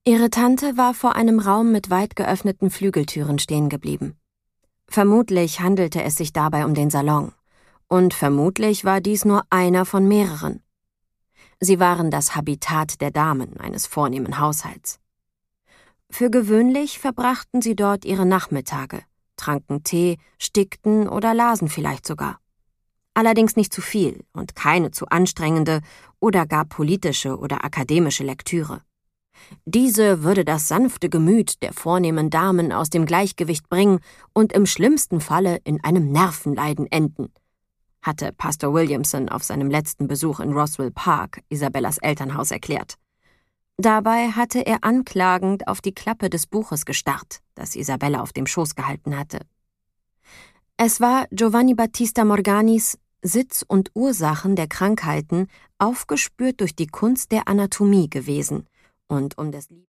Ihre Tante war vor einem Raum mit weit geöffneten Flügeltüren stehen geblieben. Vermutlich handelte es sich dabei um den Salon. Und vermutlich war dies nur einer von mehreren. Sie waren das Habitat der Damen eines vornehmen Haushalts. Für gewöhnlich verbrachten sie dort ihre Nachmittage, tranken Tee, stickten oder lasen vielleicht sogar. Allerdings nicht zu viel und keine zu anstrengende oder gar politische oder akademische Lektüre. Diese würde das sanfte Gemüt der vornehmen Damen aus dem Gleichgewicht bringen und im schlimmsten Falle in einem Nervenleiden enden, hatte Pastor Williamson auf seinem letzten Besuch in Roswell Park, Isabellas Elternhaus, erklärt. Dabei hatte er anklagend auf die Klappe des Buches gestarrt, das Isabella auf dem Schoß gehalten hatte. Es war Giovanni Battista Morganis Sitz und Ursachen der Krankheiten, aufgespürt durch die Kunst der Anatomie gewesen, und um des